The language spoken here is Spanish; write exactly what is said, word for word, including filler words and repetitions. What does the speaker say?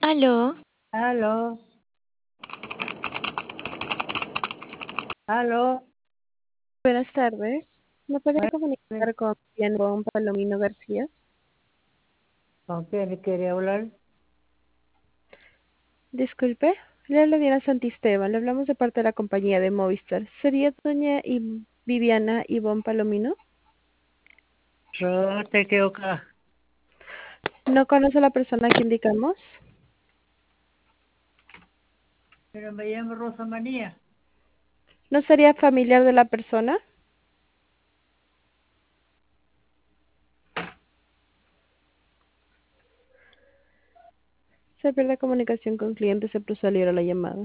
Aló, Aló, aló. Buenas tardes. ¿Me puede Bueno, comunicar con Juan Palomino García? ¿con quién quiere hablar? Disculpe, le habla Diana Santisteban. Le hablamos de parte de la compañía de Movistar. ¿Sería doña I- Viviana Ivonne Palomino? Yo te quedo acá. ¿No conoce a la persona que indicamos? Pero me llamo Rosa María. ¿No sería familiar de la persona? Se pierde comunicación con clientes, se procedió a la llamada.